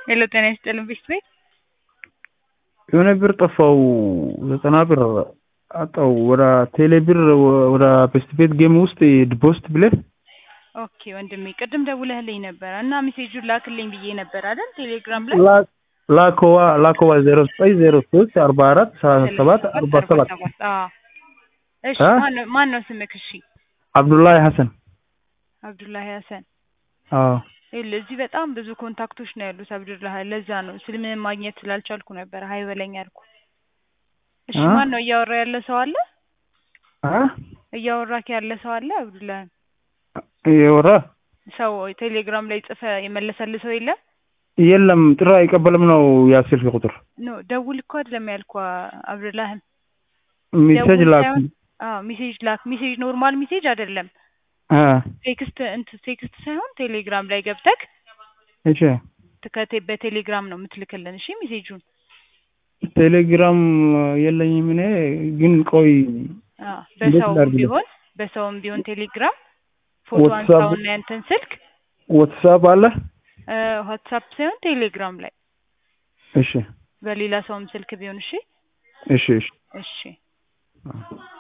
ሄሎ ጤና ይስጥልኝ ቤት የሆነ ብር ጠፋው 90 ብር አጣው ወደ ቴሌ ብር ወደ ፔስት ቤት ጌም ውስጥ ዲፖዚት ብለህ ኦኬ ወንድሜ ቅድም ደውለህልኝ ነበር እና ሜሴጁን ላክልኝ ብዬ ነበር አይደል ቴሌግራም ላይ ላኮዋ 0903 44 37 47 አዎ እሺ ማን ነው ስምክ እሺ አብዱላህ ሐሰን አብዱላህ ሐሰን አዎ እዚህ በጣም ብዙ ኮንታክቶች ነው ያሉት አብዱላህ ለዛ ነው ስልምህን ማግኘት ስላልቻልኩ ነበር ሃይ በለኝ አልኩ እሺ ማን ነው እያወራ ያለ ሰው አለ እያወራክ ያለ ሰው አለ አብዱላህ እያወራ ሰው ቴሌግራም ላይ ጽፈ የመለሰልህ ሰው የለም ጥራ አይቀበልም ነው ያስልክ ቁጥር ኖ ደውል እኮ አይደለም ያልኩ አብዱላህ ሜሴጅ ላክ ሜሴጅ ላክ ሜሴጅ ኖርማል ሜሴጅ አይደለም ቴክስት ሳይሆን ቴሌግራም ላይ ገብተክ እሺ በቴሌግራም ነው የምትልክልን እሺ ሜሴጁን ቴሌግራም የለኝም እኔ ግን ቆይ በሰውም ቢሆን ቴሌግራም ፎቶ አንሳውና እንትን ስልክ ዋትስአፕ አለ ዋትስአፕ ሳይሆን ቴሌግራም ላይ እሺ በሌላ ሰውም ስልክ ቢሆን እሺ እሺ እሺ